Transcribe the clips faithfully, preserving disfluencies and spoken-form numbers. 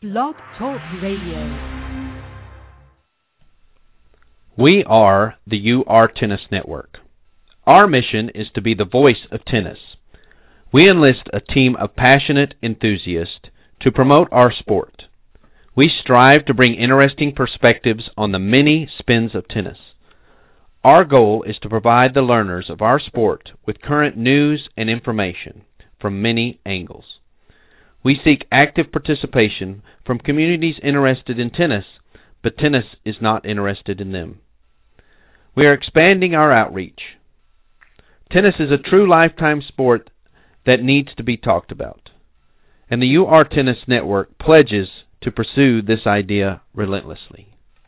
Blog Talk Radio. We are the U R Tennis Network. Our mission is to be the voice of tennis. We enlist a team of passionate enthusiasts to promote our sport. We strive to bring interesting perspectives on the many spins of tennis. Our goal is to provide the learners of our sport with current news and information from many angles. We seek active participation from communities interested in tennis, but tennis is not interested in them. We are expanding our outreach. Tennis is a true lifetime sport that needs to be talked about, and the U R Tennis Network pledges to pursue this idea relentlessly.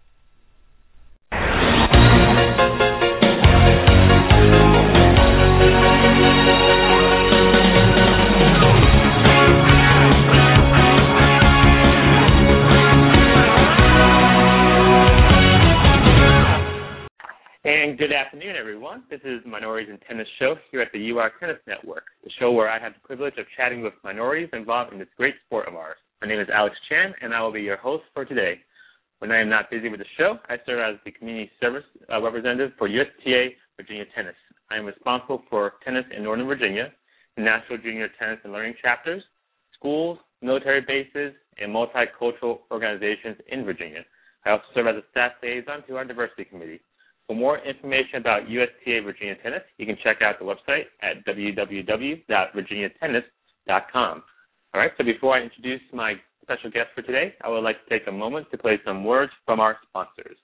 And good afternoon, everyone. This is Minorities in Tennis show here at the U R Tennis Network, the show where I have the privilege of chatting with minorities involved in this great sport of ours. My name is Alex Chan, and I will be your host for today. When I am not busy with the show, I serve as the community service uh, representative for U S T A Virginia Tennis. I am responsible for tennis in Northern Virginia, National Junior Tennis and Learning Chapters, schools, military bases, and multicultural organizations in Virginia. I also serve as a staff liaison to our diversity committee. For more information about U S T A Virginia Tennis, you can check out the website at w w w dot virginia tennis dot com. All right, so before I introduce my special guest for today, I would like to take a moment to play some words from our sponsors.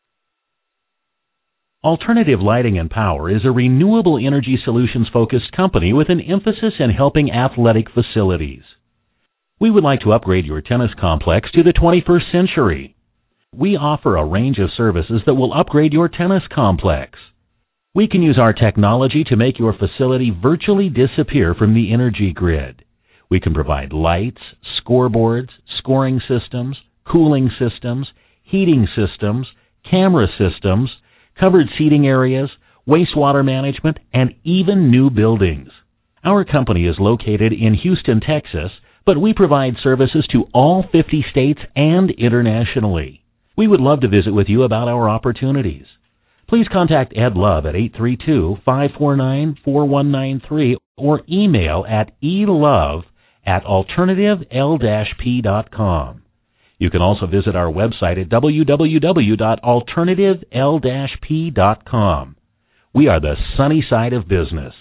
Alternative Lighting and Power is a renewable energy solutions-focused company with an emphasis in helping athletic facilities. We would like to upgrade your tennis complex to the twenty-first century. We offer a range of services that will upgrade your tennis complex. We can use our technology to make your facility virtually disappear from the energy grid. We can provide lights, scoreboards, scoring systems, cooling systems, heating systems, camera systems, covered seating areas, wastewater management, and even new buildings. Our company is located in Houston, Texas, but we provide services to all fifty states and internationally. We would love to visit with you about our opportunities. Please contact Ed Love at eight three two, five four nine, four one nine three or email at elove at alternative l dash p dot com. You can also visit our website at w w w dot alternative l dash p dot com. We are the sunny side of business.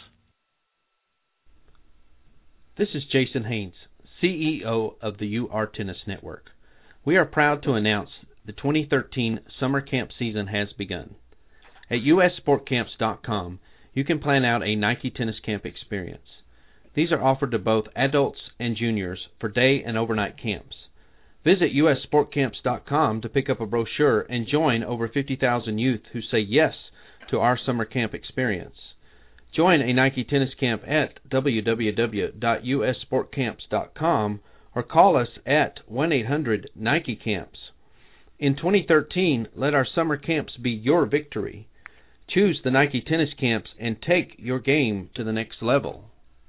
This is Jason Haynes, C E O of the U R Tennis Network. We are proud to announce the twenty thirteen summer camp season has begun. At u s sport camps dot com, you can plan out a Nike tennis camp experience. These are offered to both adults and juniors for day and overnight camps. Visit u s sport camps dot com to pick up a brochure and join over fifty thousand youth who say yes to our summer camp experience. Join a Nike tennis camp at w w w dot u s sport camps dot com or call us at one eight hundred Nike camps. In twenty thirteen, let our summer camps be your victory. Choose the Nike Tennis Camps and take your game to the next level.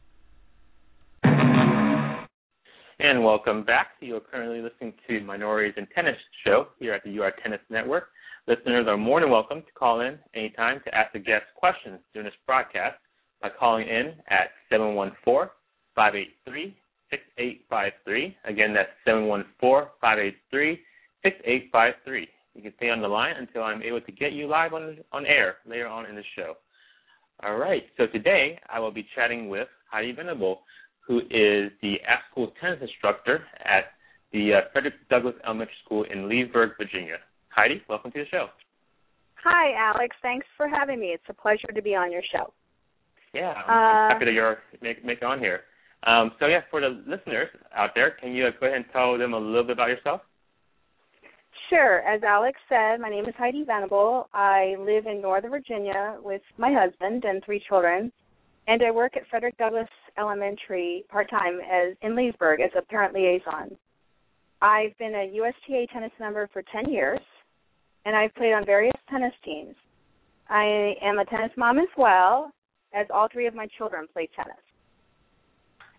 And welcome back. You are currently listening to Minorities in Tennis show here at the U R Tennis Network. Listeners are more than welcome to call in anytime to ask the guests questions during this broadcast by calling in at seven one four, five eight three, six eight five three. Again, that's seven one four, five eight three, six eight five three. You can stay on the line until I'm able to get you live on on air later on in the show. All right, so today I will be chatting with Heidi Venable, who is the after-school tennis instructor at the uh, Frederick Douglass Elementary School in Leesburg, Virginia. Heidi, welcome to the show. Hi, Alex. Thanks for having me. It's a pleasure to be on your show. Yeah, I'm uh, happy that you're make, make it on here. Um, so, yeah, for the listeners out there, can you uh, go ahead and tell them a little bit about yourself? Sure. As Alex said, my name is Heidi Venable. I live in Northern Virginia with my husband and three children, and I work at Frederick Douglass Elementary part-time as in Leesburg as a parent liaison. I've been a U S T A tennis member for ten years, and I've played on various tennis teams. I am a tennis mom as well, as all three of my children play tennis.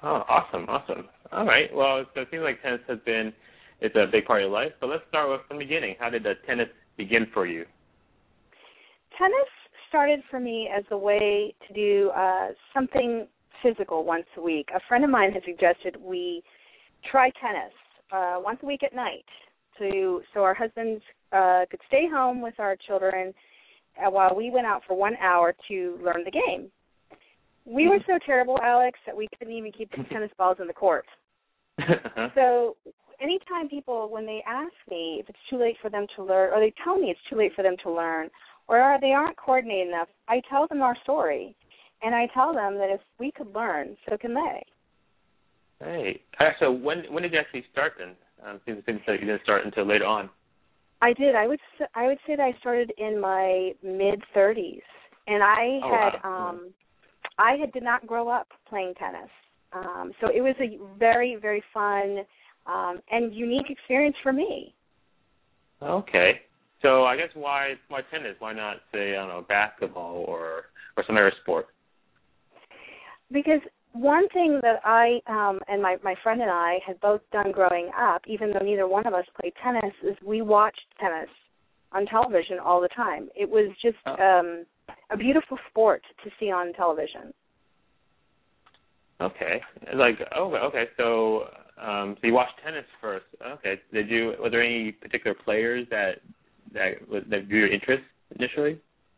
Oh, awesome, awesome. All right. Well, so it seems like tennis has been it's a big part of your life. But let's start with from the beginning. How did the tennis begin for you? Tennis started for me as a way to do uh, something physical once a week. A friend of mine had suggested we try tennis uh, once a week at night, to so our husbands uh, could stay home with our children uh, while we went out for one hour to learn the game. We were so terrible, Alex, that we couldn't even keep the tennis balls in the court. So anytime people, when they ask me if it's too late for them to learn, or they tell me it's too late for them to learn, or they aren't coordinated enough, I tell them our story, and I tell them that if we could learn, so can they. Hey, uh, so when when did you actually start then? Um, it seems like you didn't start until later on. I did. I would I would say that I started in my mid thirties, and I oh, had wow. um, I had did not grow up playing tennis, um, so it was a very very fun um, and unique experience for me. Okay, so I guess why why tennis? Why not say I don't know basketball or or some other sport? Because one thing that I um, and my, my friend and I had both done growing up, even though neither one of us played tennis, is we watched tennis on television all the time. It was just oh. um, a beautiful sport to see on television. Okay, like oh okay, so um, so you watched tennis first. Okay, did you? Were there any particular players that that that drew your interest initially?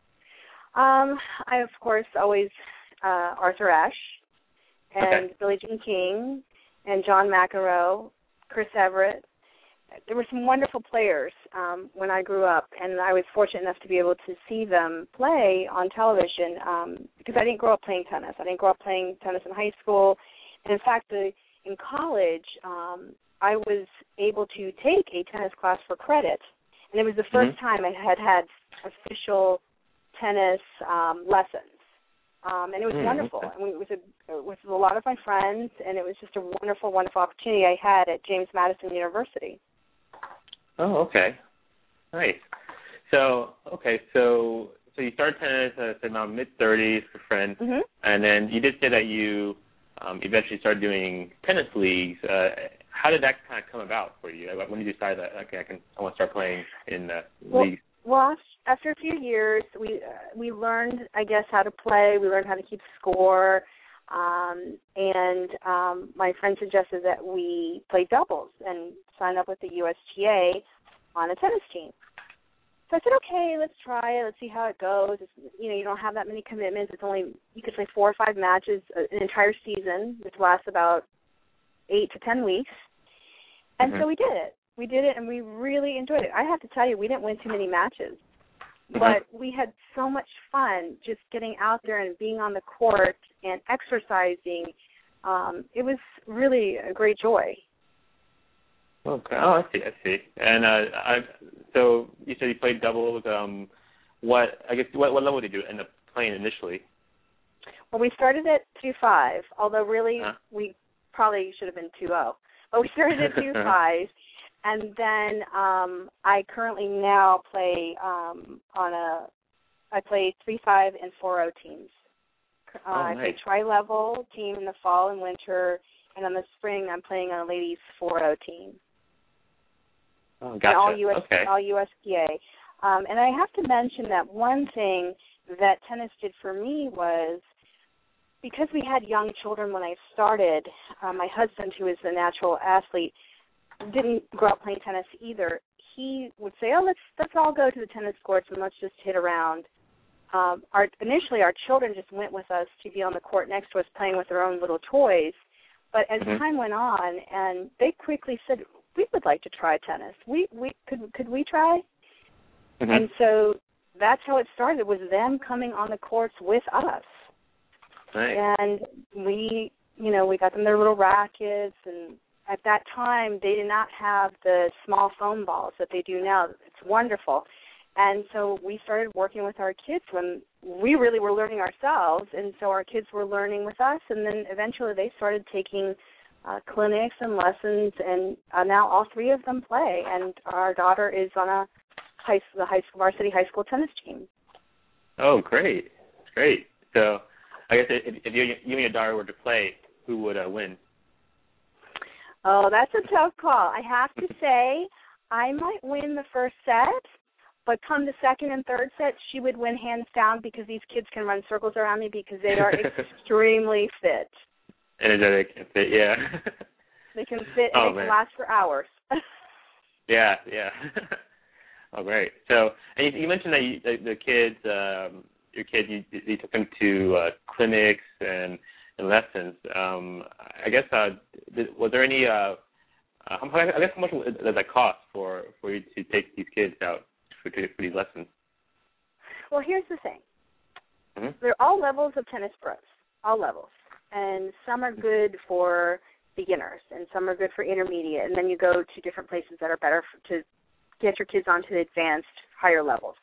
Um, I of course always uh, Arthur Ashe. And okay. Billie Jean King, and John McEnroe, Chris Everett. There were some wonderful players um, when I grew up, and I was fortunate enough to be able to see them play on television um, because I didn't grow up playing tennis. I didn't grow up playing tennis in high school. And in fact, the, in college, um, I was able to take a tennis class for credit, and it was the first mm-hmm. time I had had official tennis um, lessons. Um, and it was mm, wonderful. Okay. And it was, a, it was with a lot of my friends, and it was just a wonderful, wonderful opportunity I had at James Madison University. Oh, okay. Nice. So, okay, so so you started tennis at around mid-thirties with a friend, mm-hmm. and then you did say that you um, eventually started doing tennis leagues. Uh, how did that kind of come about for you? When did you decide that, okay, I can I want to start playing in uh, well, leagues? Well, after a few years, we uh, we learned, I guess, how to play. We learned how to keep score, um, and um, my friend suggested that we play doubles and sign up with the U S T A on a tennis team. So I said, okay, let's try it. Let's see how it goes. It's, you know, you don't have that many commitments. It's only you could play four or five matches an entire season, which lasts about eight to ten weeks. And mm-hmm. so we did it. We did it, and we really enjoyed it. I have to tell you, we didn't win too many matches, mm-hmm. but we had so much fun just getting out there and being on the court and exercising. Um, it was really a great joy. Okay. Oh, I see. I see. And uh, I, so you said you played doubles. Um, what I guess what, what level did you end up playing initially? Well, we started at two five, although really huh? we probably should have been two zero. But we started at two five. And then um, I currently now play um, on a, I play three five and four zero teams. Uh, oh, nice. I play tri-level team in the fall and winter, and in the spring I'm playing on a ladies four zero team. Oh, gotcha. And all U S, okay. all U S P A. Um, and I have to mention that one thing that tennis did for me was, because we had young children when I started, uh, my husband, who is a natural athlete, didn't grow up playing tennis either. He would say, oh, let's let's all go to the tennis courts and let's just hit around. Um, our, initially, our children just went with us to be on the court next to us playing with their own little toys. But as mm-hmm. time went on, and they quickly said, we would like to try tennis. We we could could we try? Mm-hmm. And so that's how it started, was them coming on the courts with us. Nice. And we, you know, we got them their little rackets, and at that time, they did not have the small foam balls that they do now. It's wonderful. And so we started working with our kids when we really were learning ourselves, and so our kids were learning with us, and then eventually they started taking uh, clinics and lessons, and uh, now all three of them play, and our daughter is on a high, the high school, varsity high school tennis team. Oh, great. Great. So I guess if, if you, you and your daughter were to play, who would uh, win? Oh, that's a tough call. I have to say I might win the first set, but come the second and third set, she would win hands down because these kids can run circles around me because they are extremely fit. Energetic and fit, yeah. They can fit and oh, they man. can last for hours. yeah, yeah. Oh, great. So, and you, you mentioned that you, the, the kids, um, your kids, you, you took them to uh, clinics and, and lessons. Um, I guess, uh, did, was there any, uh, uh, I guess how much does that cost for, for you to take these kids out for, for these lessons? Well, here's the thing. Mm-hmm. They're all levels of tennis pros, all levels. And some are good for beginners, and some are good for intermediate, and then you go to different places that are better for, to get your kids onto the advanced, higher levels.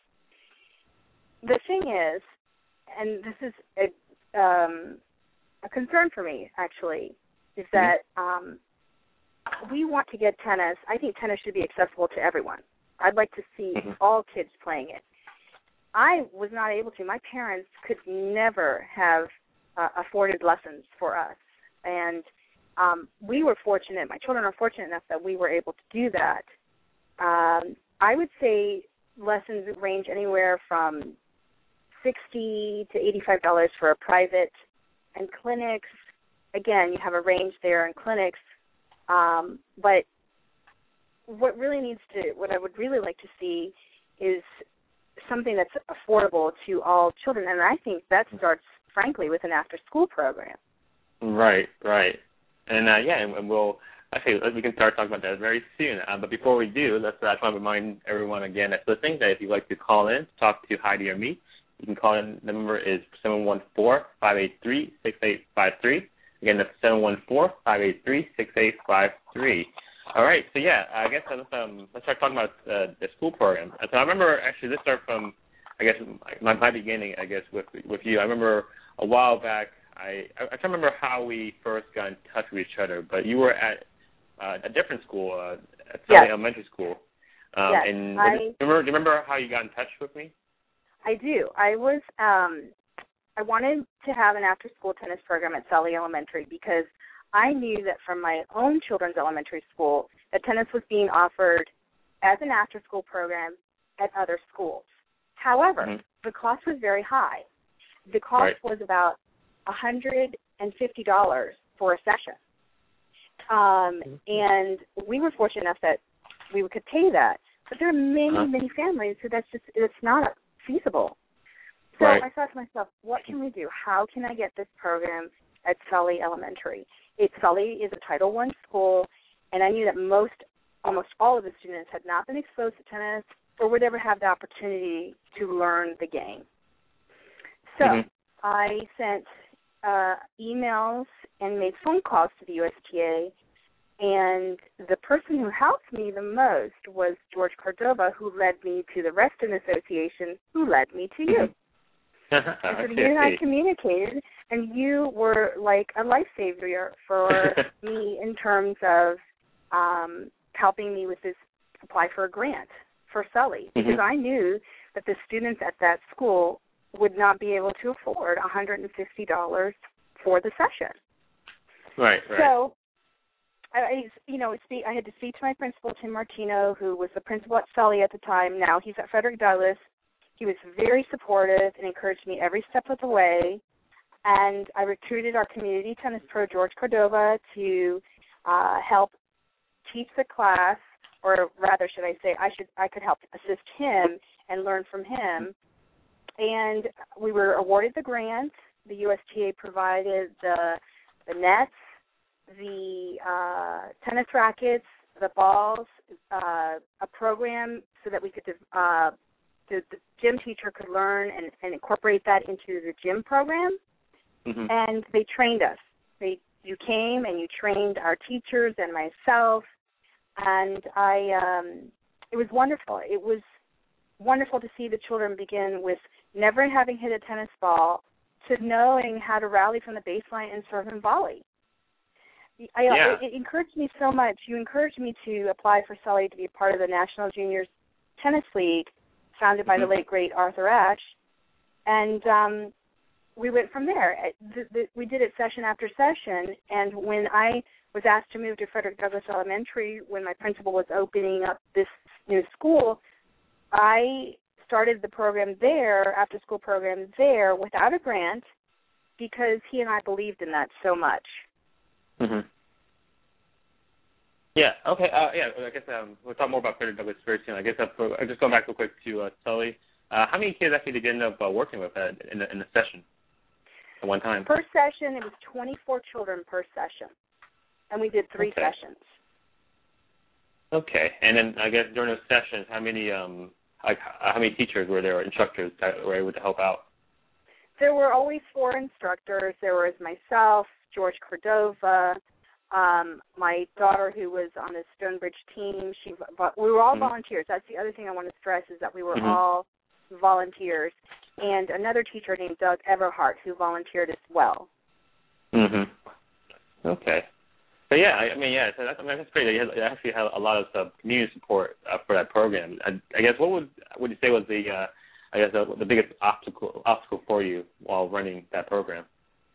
The thing is, and this is a, um, a concern for me, actually, is that um, we want to get tennis. I think tennis should be accessible to everyone. I'd like to see mm-hmm. all kids playing it. I was not able to. My parents could never have uh, afforded lessons for us, and um, we were fortunate. My children are fortunate enough that we were able to do that. Um, I would say lessons range anywhere from sixty to eighty-five dollars for a private, and clinics. Again, you have a range there in clinics, um, but what really needs to, what I would really like to see is something that's affordable to all children, and I think that starts, frankly, with an after-school program. Right, right, and uh, yeah, and we'll actually we can start talking about that very soon. Uh, but before we do, let's I just want to remind everyone again that's listening that if you'd like to call in, talk to Heidi or me, you can call in. The number is seven one four, five eight three, six eight five three. Again, that's seven one four, five eight three, six eight five three. All right, so yeah, I guess let's, um, let's start talking about uh, the school program. So I remember, actually, this started from, I guess, my, my beginning, I guess, with with you. I remember a while back, I, I can't remember how we first got in touch with each other, but you were at uh, a different school, uh, at Southern yes. Elementary School. Um, yes, and I, do you remember, do you remember how you got in touch with me? I do. I was, um, I wanted to have an after-school tennis program at Sully Elementary because I knew that from my own children's elementary school that tennis was being offered as an after-school program at other schools. However, mm-hmm. the cost was very high. The cost right. was about one hundred fifty dollars for a session. Um, mm-hmm. And we were fortunate enough that we could pay that. But there are many, uh-huh. many families who that's just it's not feasible. So right. I thought to myself, what can we do? How can I get this program at Sully Elementary? It, Sully is a Title one school, and I knew that most, almost all of the students had not been exposed to tennis or would ever have the opportunity to learn the game. So mm-hmm. I sent uh, emails and made phone calls to the U S T A, and the person who helped me the most was George Cordova, who led me to the Reston Association, who led me to you. And so you and I communicated, and you were like a lifesaver for me in terms of um, helping me with this, apply for a grant for Sully, mm-hmm. because I knew that the students at that school would not be able to afford one hundred fifty dollars for the session. Right, right. So, I, you know, I had to speak to my principal, Tim Martino, who was the principal at Sully at the time. Now he's at Frederick Douglass. He was very supportive and encouraged me every step of the way. And I recruited our community tennis pro, George Cordova, to uh, help teach the class, or rather, should I say, I should I could help assist him and learn from him. And we were awarded the grant. The U S T A provided the the nets, the uh, tennis rackets, the balls, uh, a program so that we could uh, the, the gym teacher could learn and, and incorporate that into the gym program. Mm-hmm. And they trained us. They you came and you trained our teachers and myself, and I um, it was wonderful. It was wonderful to see the children begin with never having hit a tennis ball to knowing how to rally from the baseline and serve and volley. I, yeah. it, it encouraged me so much. You encouraged me to apply for Sully to be a part of the National Juniors Tennis League, founded by mm-hmm. the late, great Arthur Ashe. And um, we went from there. The, the, we did it session after session, and when I was asked to move to Frederick Douglass Elementary, when my principal was opening up this new school, I started the program there, after-school program there, without a grant, because he and I believed in that so much. Mm-hmm. Yeah, okay, uh, yeah, I guess um, we'll talk more about Frederick Douglass very soon. I guess I'll, I'll just go back real quick to uh, Tully. Uh, how many kids actually did you end up uh, working with uh, in, the, in the session at one time? Per session, it was twenty-four children per session, and we did three okay. sessions. Okay, and then I guess during those sessions, how many um, like how many teachers were there, or instructors that were able to help out? There were always four instructors. There was myself, George Cordova, um, my daughter who was on the Stonebridge team. She, we were all mm-hmm. volunteers. That's the other thing I want to stress is that we were mm-hmm. all volunteers, and another teacher named Doug Everhart who volunteered as well. Mhm. Okay. So yeah, I, I mean, yeah, so that's, I mean, that's great. You actually had a lot of uh, community support uh, for that program. I, I guess what would would you say was the uh, I guess the, the biggest obstacle obstacle for you while running that program?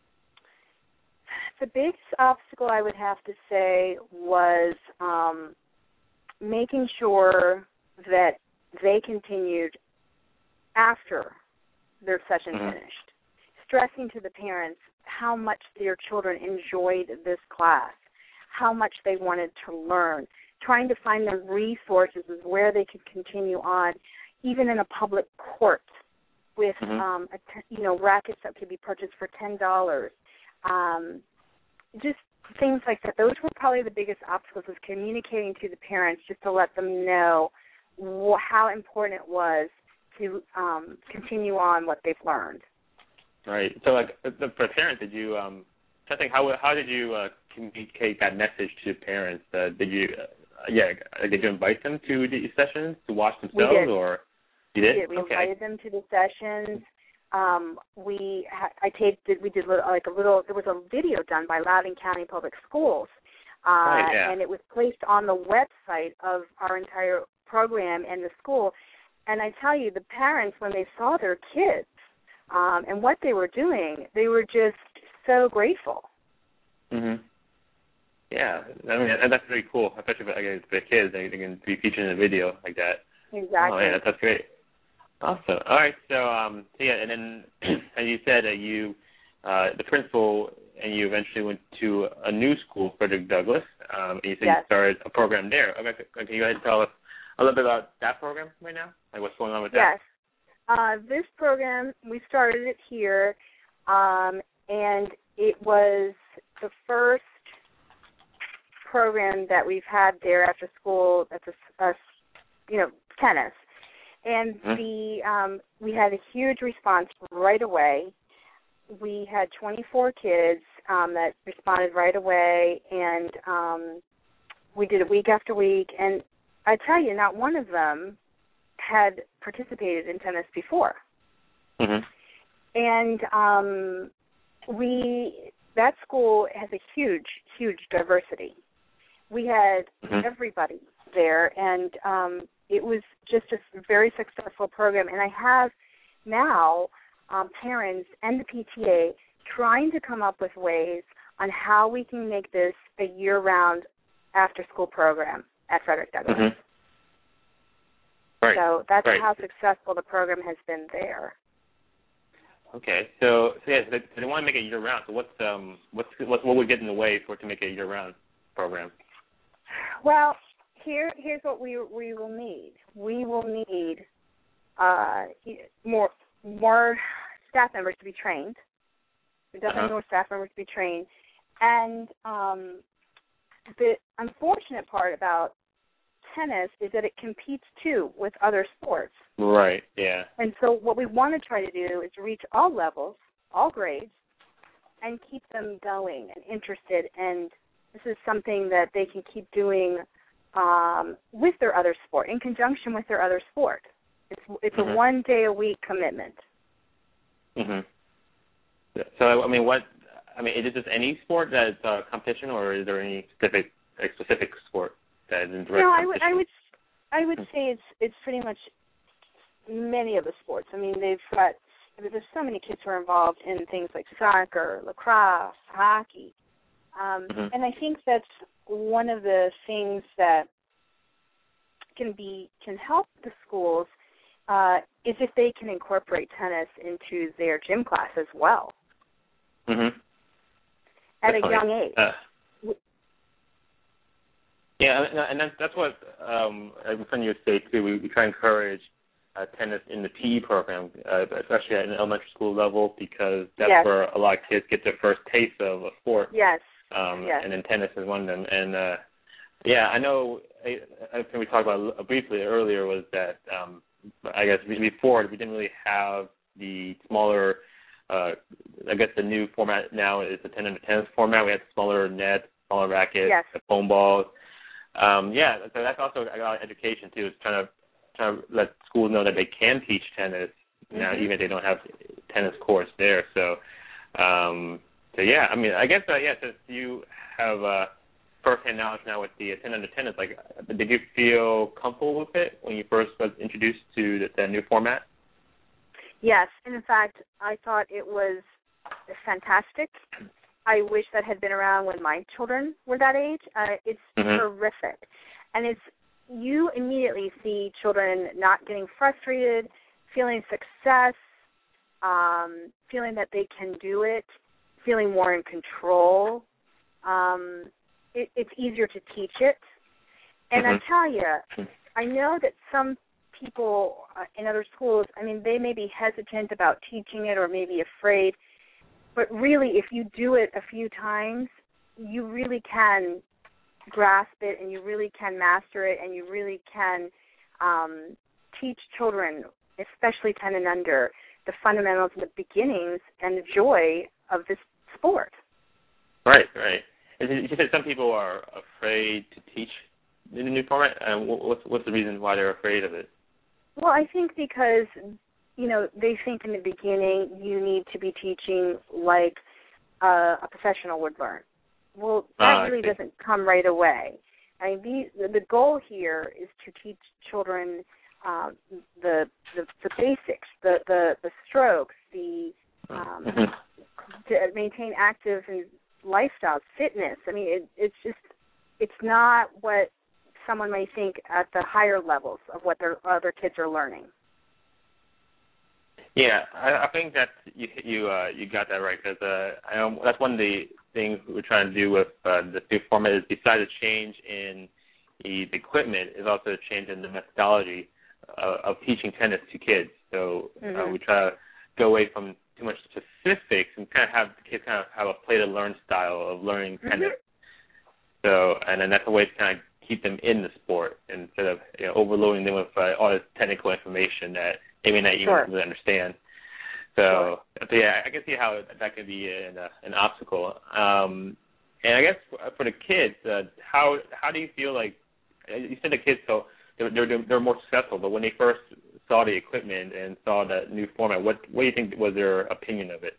The biggest obstacle I would have to say was um, making sure that they continued after their session mm-hmm. finished, stressing to the parents how much their children enjoyed this class, how much they wanted to learn, trying to find them resources where they could continue on, even in a public court with, mm-hmm. um, a t- you know, rackets that could be purchased for ten dollars. Um, just things like that. Those were probably the biggest obstacles, was communicating to the parents just to let them know wh- how important it was to um, continue on what they've learned. Right. So, like, for parents, did you, um, I think, how how did you uh, communicate that message to parents? Uh, did you, uh, yeah, did you invite them to the sessions to watch themselves, we did. or you did? We did. We okay. invited them to the sessions. Um, we ha- I taped it. We did like a little. There was a video done by Loudoun County Public Schools, uh, right, yeah. and it was placed on the website of our entire program and the school. And I tell you, the parents, when they saw their kids um, and what they were doing, they were just so grateful. Mhm. Yeah, I mean that's really cool, especially for, I guess, for kids. They, they can be featured in a video like that. Exactly. Oh, yeah, that's great. Awesome. All right. So, um, so yeah, and then as you said, uh, you, uh, the principal, and you eventually went to a new school, Frederick Douglass. Um, and you said yes. you started a program there. Okay, can you go ahead and tell us a little bit about that program right now? Like what's going on with yes. that? Yes. Uh, this program, we started it here, um, and it was the first program that we've had there after school. That's a, a you know, tennis. And mm-hmm. the um, we had a huge response right away. We had twenty-four kids um, that responded right away, and um, we did it week after week. And I tell you, not one of them had participated in tennis before. Mm-hmm. And um, we that school has a huge, huge diversity. We had mm-hmm. everybody there, and um, it was just a very successful program. And I have now um, parents and the P T A trying to come up with ways on how we can make this a year-round after-school program at Frederick Douglass. Mm-hmm. Right. So that's right. how successful the program has been there. Okay, so, so yeah, so they, so they want to make it year-round. So what's um what's, what's what would get in the way for it to make it a year-round program? Well, here here's what we we will need. We will need uh, more more staff members to be trained. We definitely uh-huh. need more staff members to be trained, and um, the unfortunate part about tennis is that it competes too with other sports. Right. Yeah. And so what we want to try to do is reach all levels, all grades, and keep them going and interested. And this is something that they can keep doing um, with their other sport, in conjunction with their other sport. It's it's mm-hmm. a one day a week commitment. Mhm. So I mean, what I mean, is it just any sport that's uh, competition, or is there any specific like, specific sport that is in direct No, I competition? would I would I would say it's it's pretty much many of the sports. I mean, they've got there's so many kids who are involved in things like soccer, lacrosse, hockey. Um, mm-hmm. And I think that's one of the things that can be can help the schools uh, is if they can incorporate tennis into their gym class as well. Mm-hmm. At Definitely. a young age. Uh, yeah, and, and that's, that's what um, from your state, too. We, we try to encourage uh, tennis in the P E program, uh, especially at an elementary school level, because that's yes. where a lot of kids get their first taste of a sport. Yes. Um, yes. And then tennis is one of them. And, uh, yeah, I know, I, I think we talked about briefly earlier was that, um, I guess, before we didn't really have the smaller Uh, I guess the new format now is the ten under tennis format. We have smaller net, smaller rackets, yes. the foam balls. Um, yeah, so that's also a lot of education too. Is trying to trying to let schools know that they can teach tennis mm-hmm. now, even if they don't have tennis courts there. So, um, so yeah, I mean, I guess uh, yeah. Since you have uh, firsthand knowledge now with the ten under tennis, like, did you feel comfortable with it when you first was introduced to the, the new format? Yes, and in fact, I thought it was fantastic. I wish that had been around when my children were that age. Uh, it's mm-hmm. terrific. And it's you immediately see children not getting frustrated, feeling success, um, feeling that they can do it, feeling more in control. Um, it, it's easier to teach it. And mm-hmm. I tell you, I know that some people uh, in other schools, I mean, they may be hesitant about teaching it or maybe afraid, but really if you do it a few times, you really can grasp it and you really can master it and you really can um, teach children, especially ten and under, the fundamentals and the beginnings and the joy of this sport. Right, right. You said some people are afraid to teach in the new format. And what's, what's the reason why they're afraid of it? Well, I think because, you know, they think in the beginning you need to be teaching like uh, a professional would learn. Well, that ah, really doesn't come right away. I mean, the, the goal here is to teach children um, the, the the basics, the, the, the strokes, the um, to maintain active and lifestyles, fitness. I mean, it, it's just it's not what someone may think at the higher levels of what their other kids are learning. Yeah, I, I think that you you uh, you got that right, because uh, I know that's one of the things we're trying to do with uh, the new format is besides a change in the, the equipment, is also a change in the methodology uh, of teaching tennis to kids. So mm-hmm. uh, we try to go away from too much specifics and kind of have the kids kind of have a play-to-learn style of learning tennis. Mm-hmm. So, and then that's a way to kind of keep them in the sport instead of you know, overloading them with uh, all this technical information that they may not even sure. really understand. So, sure. so, yeah, I can see how that could be an, uh, an obstacle. Um, and I guess for the kids, uh, how how do you feel like you said the kids so they're, they're they're more successful, but when they first saw the equipment and saw the new format, what what do you think was their opinion of it?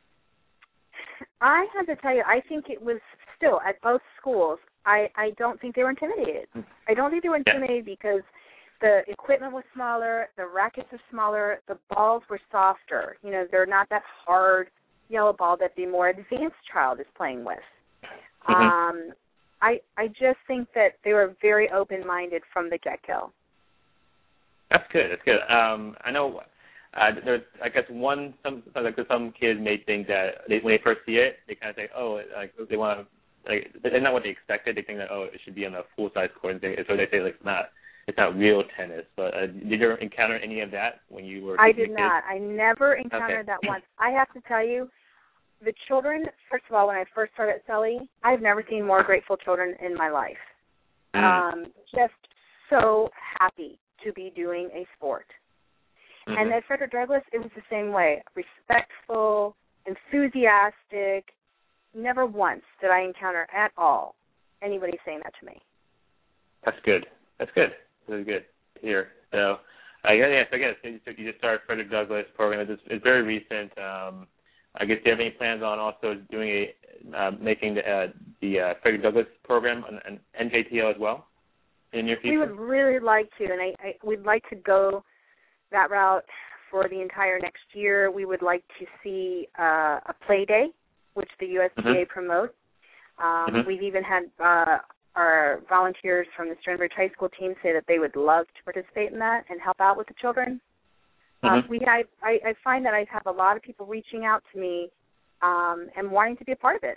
I have to tell you, I think it was still at both schools. I, I don't think they were intimidated. I don't think they were intimidated yeah. because the equipment was smaller, the rackets are smaller, the balls were softer. You know, they're not that hard yellow ball that the more advanced child is playing with. Mm-hmm. Um, I I just think that they were very open-minded from the get-go. That's good. That's good. Um, I know. Uh, there's, I guess, one some like some kids may think that they, when they first see it, they kind of say, oh, like they want to. Like, it's not what they expected. They think that, oh, it should be on a full-size court. And so they say, like, it's not, it's not real tennis. But uh, did you encounter any of that when you were I did not. I never encountered okay. that once. I have to tell you, the children, first of all, when I first started at Sully, I've never seen more grateful children in my life. Mm. Um, just so happy to be doing a sport. Mm-hmm. And at Frederick Douglass, it was the same way. Respectful, enthusiastic. Never once did I encounter at all anybody saying that to me. That's good. That's good. That's good to hear. So, uh, yeah, yeah, so I guess you just started Frederick Douglass program. It's, it's very recent. Um, I guess do you have any plans on also doing a uh, making the uh, the uh, Frederick Douglass program an, an N J T L as well in your future? We would really like to, and I, I we'd like to go that route for the entire next year, we would like to see uh, a play day, which the U S T A mm-hmm. promotes. Um, mm-hmm. We've even had uh, our volunteers from the Sternbridge High School team say that they would love to participate in that and help out with the children. Mm-hmm. Uh, we, I, I, I find that I have a lot of people reaching out to me um, and wanting to be a part of it.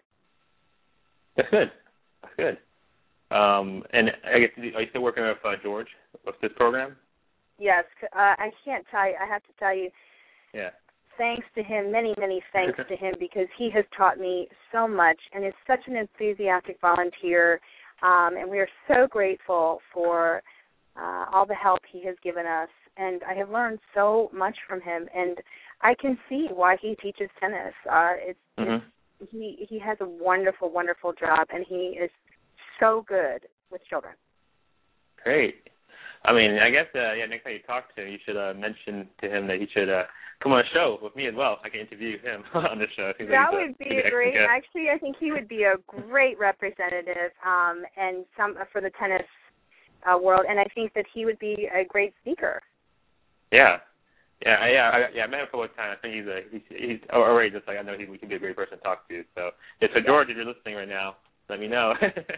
That's good. That's good. Um, and I guess, are you still working with uh, George with this program? Yes. Uh, I can't tell you. I have to tell you. Yeah. Thanks to him, many, many thanks to him, because he has taught me so much and is such an enthusiastic volunteer. Um, and we are so grateful for uh, all the help he has given us. And I have learned so much from him. And I can see why he teaches tennis. Uh, it's, mm-hmm. it's, he, he has a wonderful, wonderful job, and he is so good with children. Great. I mean, I guess, uh, yeah, next time you talk to him, you should uh, mention to him that he should uh, come on a show with me as well. I can interview him on the show. That like would a, be a great, actually, I think he would be a great representative um, and some for the tennis uh, world, and I think that he would be a great speaker. Yeah. Yeah, I, yeah, I, yeah. I met him a couple of times. I think he's a, he's, he's already just like, I know he, he can be a great person to talk to. So, yeah, so George, if you're listening right now, let me know.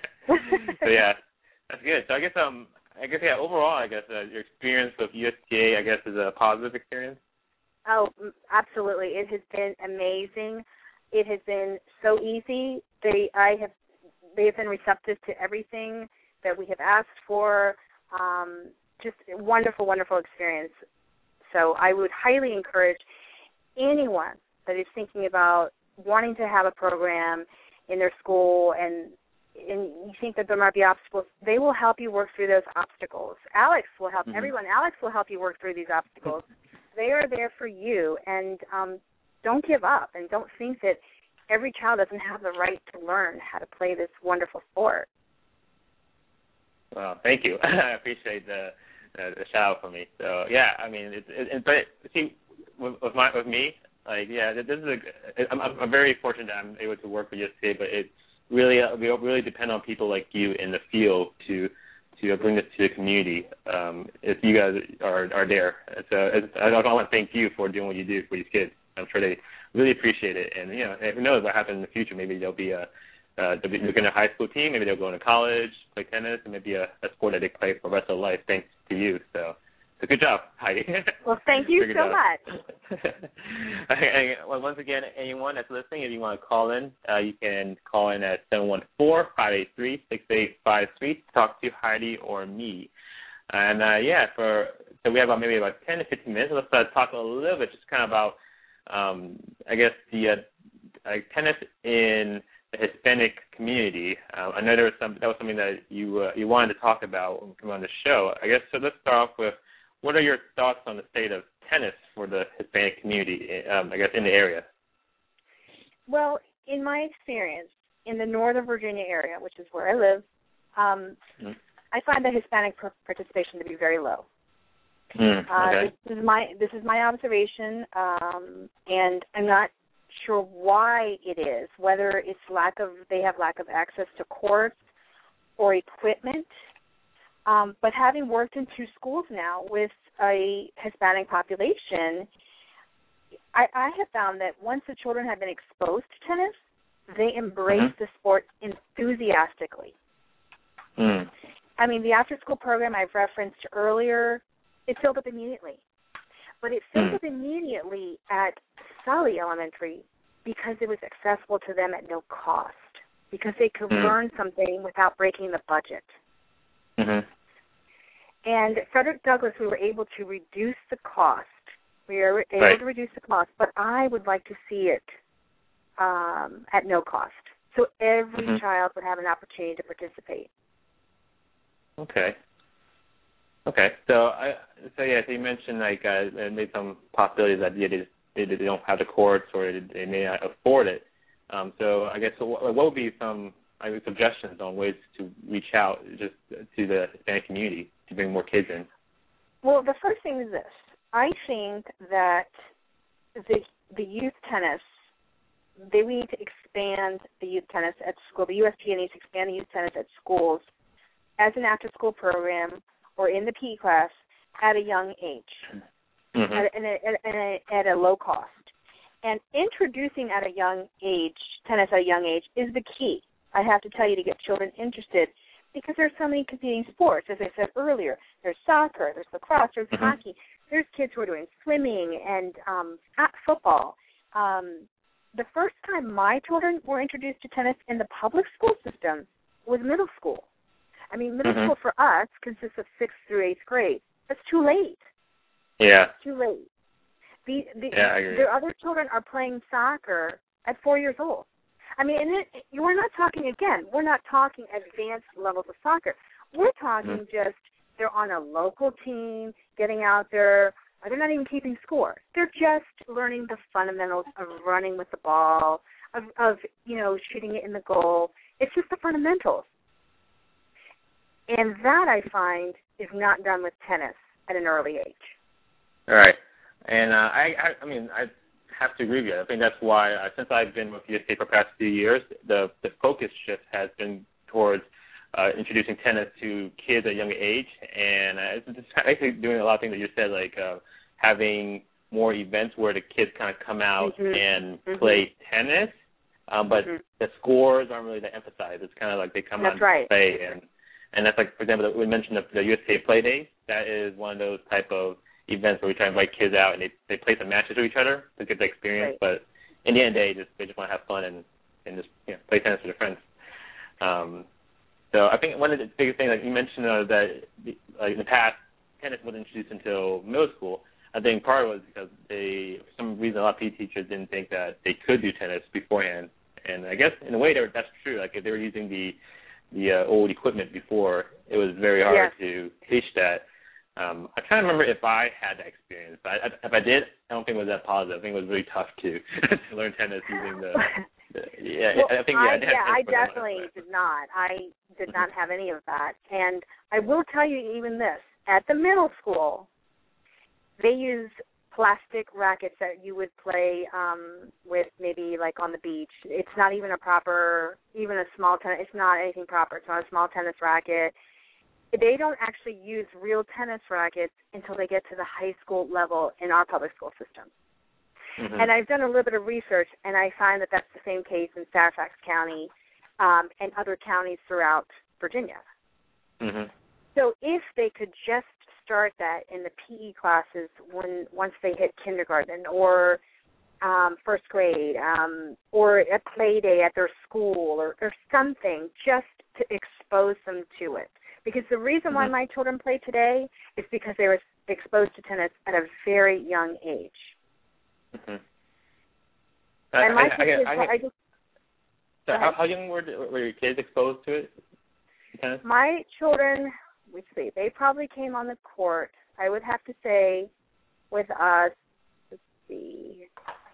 So, yeah, that's good. So I guess, um, I guess, yeah, overall, I guess uh, your experience with U S T A, I guess, is a positive experience? Oh, absolutely. It has been amazing. It has been so easy. They, I have, they have been receptive to everything that we have asked for. Um, just a wonderful, wonderful experience. So I would highly encourage anyone that is thinking about wanting to have a program in their school and and you think that there might be obstacles, they will help you work through those obstacles. Alex will help mm-hmm. everyone. Alex will help you work through these obstacles. They are there for you, and um, don't give up, and don't think that every child doesn't have the right to learn how to play this wonderful sport. Well, thank you. I appreciate the, the, the shout out for me. So yeah, I mean, it's it, it, but see, with, with my with me, like yeah, this is a. I'm, I'm very fortunate that I'm able to work with U S T A, but it's really uh, we really depend on people like you in the field to to bring this to the community. Um, if you guys are are there, so it's, I, I want to thank you for doing what you do for these kids. I'm sure they really appreciate it, and you know, who knows what happens in the future? Maybe they'll be a uh, they'll be looking at a high school team. Maybe they'll go into college, play tennis, and maybe a, a sport that they play for the rest of their life. Thanks to you. So. So good job, Heidi. Well, thank you so job. much. Okay, well, once again, anyone that's listening, if you want to call in, uh, you can call in at seven one four, five eight three, six eight five three to talk to Heidi or me. And, uh, yeah, for so we have about maybe about ten to fifteen minutes. Let's uh, talk a little bit just kind of about, um, I guess, the uh, uh, tennis in the Hispanic community. Uh, I know there was some, that was something that you uh, you wanted to talk about when we come on the show. I guess, so let's start off with, what are your thoughts on the state of tennis for the Hispanic community, um, I guess, in the area? Well, in my experience, in the Northern Virginia area, which is where I live, um, mm-hmm. I find the Hispanic participation to be very low. Mm, okay. uh, this is my this is my observation, um, and I'm not sure why it is. Whether it's lack of they have lack of access to courts or equipment. Um, but having worked in two schools now with a Hispanic population, I, I have found that once the children have been exposed to tennis, they embrace mm-hmm. the sport enthusiastically. Mm. I mean, the after-school program I've referenced earlier, it filled up immediately. But it filled mm. up immediately at Sully Elementary because it was accessible to them at no cost, because they could mm. learn something without breaking the budget. Mm-hmm. And at Frederick Douglass, we were able to reduce the cost. We were able right. to reduce the cost, but I would like to see it um, at no cost. So every mm-hmm. child would have an opportunity to participate. Okay. Okay. So, I, so yeah, so you mentioned, like, uh, made some possibilities that yeah, they, they don't have the courts or they may not afford it. Um, so I guess so what, what would be some I mean, suggestions on ways to reach out just to the Hispanic community to bring more kids in? Well, the first thing is this. I think that the the youth tennis, they we need to expand the youth tennis at school. The U S T A needs to expand the youth tennis at schools as an after-school program or in the P E class at a young age. mm-hmm. at, at, a, at, a, at a low cost. And introducing at a young age, tennis at a young age, is the key. I have to tell you, to get children interested, because there's so many competing sports. As I said earlier, there's soccer, there's lacrosse, there's mm-hmm. hockey. There's kids who are doing swimming and um, football. Um, the first time my children were introduced to tennis in the public school system was middle school. I mean, middle mm-hmm. school for us consists of sixth through eighth grade. That's too late. Yeah. It's too late. The, the, yeah, I agree. Their other children are playing soccer at four years old. I mean, and it, we're not talking, again, we're not talking advanced levels of soccer. We're talking mm-hmm. just they're on a local team, getting out there. They're not even keeping score. They're just learning the fundamentals of running with the ball, of, of you know, shooting it in the goal. It's just the fundamentals. And that, I find, is not done with tennis at an early age. All right. And uh, I, I, I mean, I have to agree with you. I think that's why, uh, since I've been with U S A for the past few years, the, the focus shift has been towards uh, introducing tennis to kids at a younger age. And uh, it's just actually doing a lot of things that you said, like uh, having more events where the kids kind of come out mm-hmm. and mm-hmm. play tennis, um, but mm-hmm. the scores aren't really that emphasized. It's kind of like they come that's out and right. play. And, and that's like, for example, we mentioned the, the U S A Play Days. That is one of those type of events where we try to invite kids out and they they play some matches with each other to get the experience. Right. But in the end of the day, just, they just want to have fun and, and just you know, play tennis with their friends. Um, so I think one of the biggest things, like you mentioned, uh, that like in the past, tennis wasn't introduced until middle school. I think part of it was because they, for some reason, a lot of P E teachers didn't think that they could do tennis beforehand. And I guess in a way they were, that's true. Like if they were using the the uh, old equipment before, it was very hard yeah. to teach that. Um, I'm trying to remember if I had that experience. But I, if I did, I don't think it was that positive. I think it was really tough to to learn tennis using the. the yeah, well, I think I, yeah, I, did yeah, I definitely that. did not. I did not have any of that, and I will tell you even this: at the middle school, they use plastic rackets that you would play um, with, maybe like on the beach. It's not even a proper, even a small tennis. It's not anything proper. It's not a small tennis racket. They don't actually use real tennis rackets until they get to the high school level in our public school system. Mm-hmm. And I've done a little bit of research, and I find that that's the same case in Fairfax County um, and other counties throughout Virginia. Mm-hmm. So if they could just start that in the P E classes when once they hit kindergarten or um, first grade um, or a play day at their school or, or something, just to expose them to it. Because the reason why my children play today is because they were exposed to tennis at a very young age. Mm-hmm. And my I, kids, I, I, I, I just, so how, how young were, were your kids exposed to it? Tennis? My children, let's see, they probably came on the court, I would have to say, with us, let's see,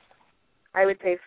I would say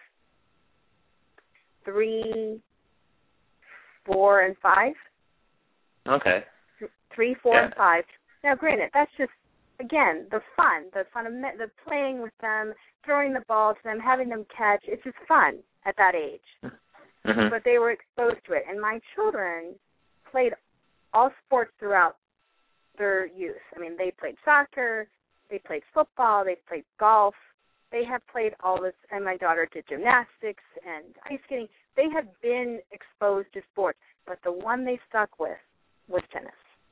three, four, and five. Okay. Three, four, yeah. and five. Now, granted, that's just, again, the fun, the fun of the playing with them, throwing the ball to them, having them catch. It's just fun at that age. Mm-hmm. But they were exposed to it. And my children played all sports throughout their youth. I mean, they played soccer, they played football, they played golf. They have played all this, and my daughter did gymnastics and ice skating. They have been exposed to sports, but the one they stuck with was tennis.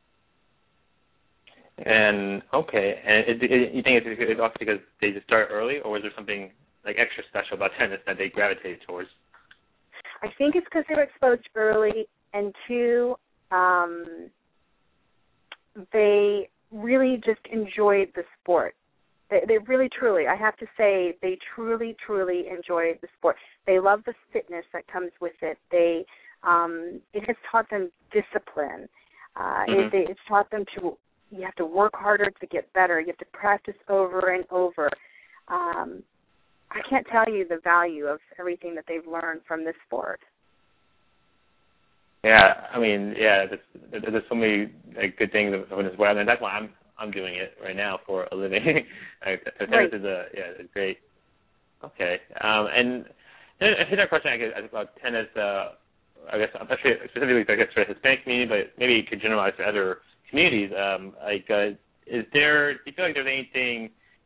And okay, and it, it, you think it's, it's also because they just start early, or is there something like extra special about tennis that they gravitate towards? I think it's because they were exposed early, and two, um, they really just enjoyed the sport. They, they really, truly, I have to say, they truly, truly enjoyed the sport. They love the fitness that comes with it. They, um, it has taught them discipline. Uh, mm-hmm. it, it's taught them to, you have to work harder to get better. You have to practice over and over. Um, I can't tell you the value of everything that they've learned from this sport. Yeah, I mean, yeah, there's, there's so many like, good things in this world, and that's why I'm I'm doing it right now for a living. like, tennis right. is a yeah, it's great. Okay, um, and another question I guess about tennis. Uh, I guess especially specifically I guess for the Hispanic community, but maybe you could generalize to other communities. Um, like, uh, is there? Do you feel like there's anything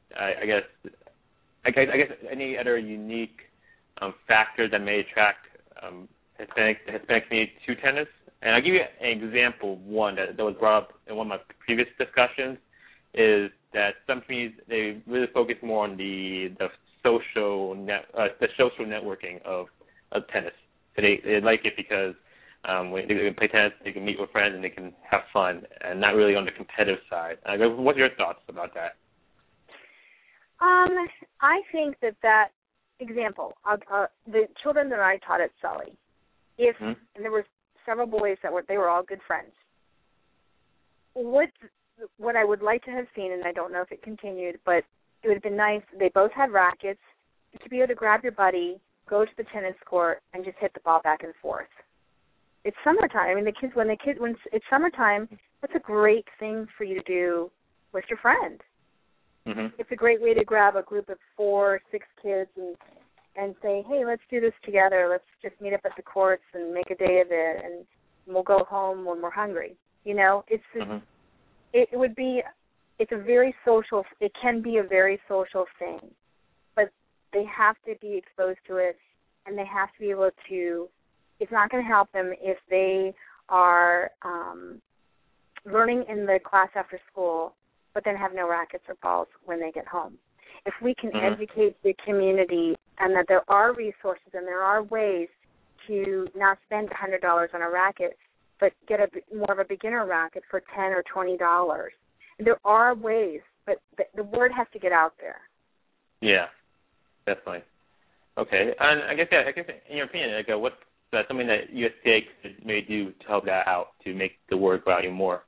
I, I guess, I guess, I guess any other unique um, factors that may attract um, Hispanic Hispanic community to tennis. And I'll give you an example of one that, that was brought up in one of my previous discussions, is that some communities, they really focus more on the the social net, uh, the social networking of, of tennis. So they, they like it because um, when they can play tennis, they can meet with friends and they can have fun, and not really on the competitive side. Uh, what are your thoughts about that? Um, I think that that example, uh, uh, the children that I taught at Sully, if mm-hmm. and there were several boys that were, they were all good friends. What what I would like to have seen, and I don't know if it continued, but it would have been nice. They both had rackets to be able to grab your buddy, go to the tennis court, and just hit the ball back and forth. It's summertime. I mean, the kids when the kids when it's summertime, that's a great thing for you to do with your friend. Mm-hmm. It's a great way to grab a group of four, six kids and and say, hey, let's do this together. Let's just meet up at the courts and make a day of it, and we'll go home when we're hungry. You know, it's mm-hmm. it, it would be it's a very social. It can be a very social thing, but they have to be exposed to it, and they have to be able to. It's not going to help them if they are um, learning in the class after school, but then have no rackets or balls when they get home. If we can mm-hmm. educate the community and that there are resources and there are ways to not spend one hundred dollars on a racket, but get a more of a beginner racket for ten dollars or twenty dollars. There are ways, but the, the word has to get out there. Yeah, definitely. Okay, and I guess, yeah, I guess in your opinion, like, uh, what's uh, something that U S T A could maybe do to help that out, to make the word go out even more?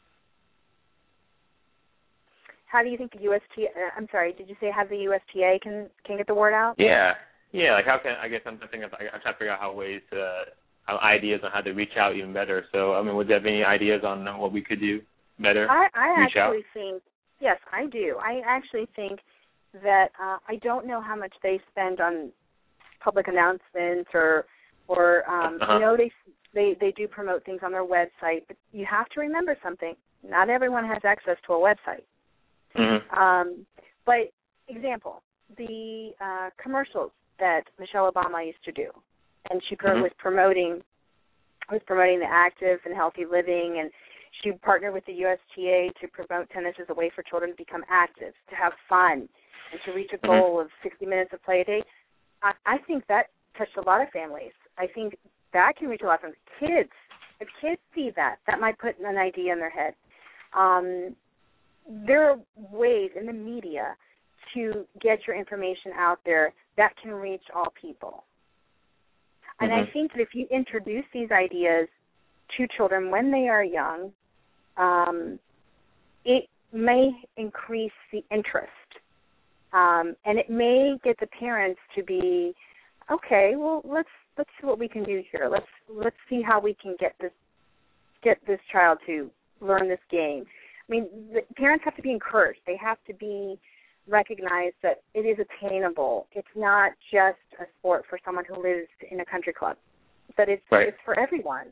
How do you think the U S T A, uh, I'm sorry, did you say how the U S T A can, can get the word out? Yeah, yeah, like how can, I guess I'm thinking of, I'm trying to figure out how ways, uh, how ideas on how to reach out even better. So, I mean, would you have any ideas on what we could do better? I, I reach actually out? think, yes, I do. I actually think that uh, I don't know how much they spend on public announcements or, or um, uh-huh. you know, they, they, they do promote things on their website, but you have to remember something. Not everyone has access to a website. Mm-hmm. Um, but example, the uh, commercials that Michelle Obama used to do, and she pro- mm-hmm. was promoting was promoting the active and healthy living, and she partnered with the U S T A to promote tennis as a way for children to become active, to have fun, and to reach a goal mm-hmm. of sixty minutes of play a day. I, I think that touched a lot of families. I think that can reach a lot of kids. If kids see that, that might put an idea in their head. Um, there are ways in the media to get your information out there that can reach all people. And mm-hmm. I think that if you introduce these ideas to children when they are young, um, it may increase the interest. Um, and it may get the parents to be, okay, well, let's let's see what we can do here. Let's let's see how we can get this get this child to learn this game. I mean, the parents have to be encouraged. They have to be recognized that it is attainable. It's not just a sport for someone who lives in a country club, but it's right. it's for everyone.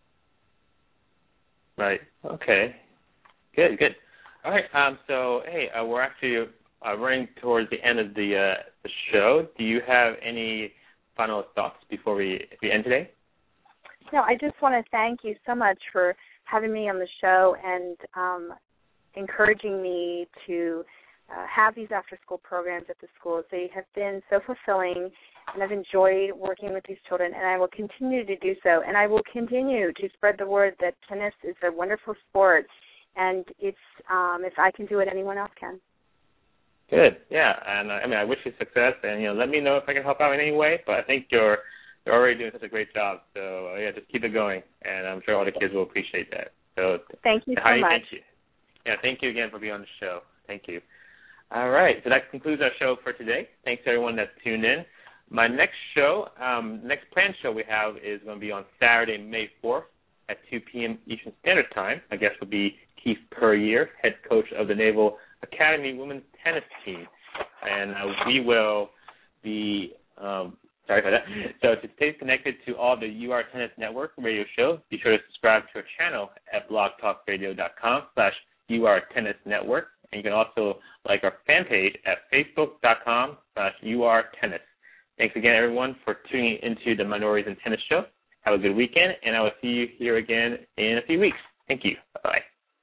Right. Okay. Good. Good. All right. Um. So, hey, uh, we're actually uh, running towards the end of the uh, the show. Do you have any final thoughts before we we end today? No, I just want to thank you so much for having me on the show and um, encouraging me to uh, have these after-school programs at the schools. They have been so fulfilling, and I've enjoyed working with these children, and I will continue to do so. And I will continue to spread the word that tennis is a wonderful sport, and it's um, if I can do it, anyone else can. Good, yeah, and uh, I mean, I wish you success, and you know, let me know if I can help out in any way. But I think you're you're already doing such a great job, so uh, yeah, just keep it going, and I'm sure all the kids will appreciate that. So thank you so Heidi, much. Thank you. Yeah, thank you again for being on the show. Thank you. All right, so that concludes our show for today. Thanks to everyone that tuned in. My next show, um, next planned show we have is going to be on Saturday, May fourth at two p.m. Eastern Standard Time. My guest will be Keith Puryear, head coach of the Naval Academy women's tennis team. And uh, we will be, um, sorry for that. So to stay connected to all the U R Tennis Network radio shows, be sure to subscribe to our channel at blogtalkradio.com slash U R Tennis Network. And you can also like our fan page at facebook.com slash URTennis. Thanks again, everyone, for tuning into the Minorities in Tennis show. Have a good weekend, and I will see you here again in a few weeks. Thank you. Bye-bye.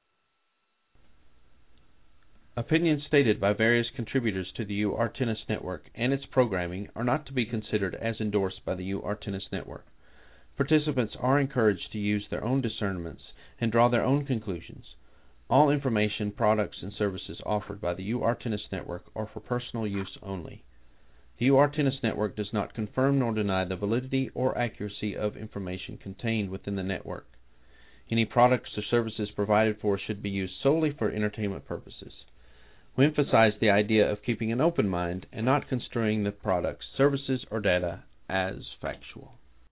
Opinions stated by various contributors to the U R Tennis Network and its programming are not to be considered as endorsed by the U R Tennis Network. Participants are encouraged to use their own discernments and draw their own conclusions. All information, products, and services offered by the U R Tennis Network are for personal use only. The U R Tennis Network does not confirm nor deny the validity or accuracy of information contained within the network. Any products or services provided for should be used solely for entertainment purposes. We emphasize the idea of keeping an open mind and not construing the products, services, or data as factual.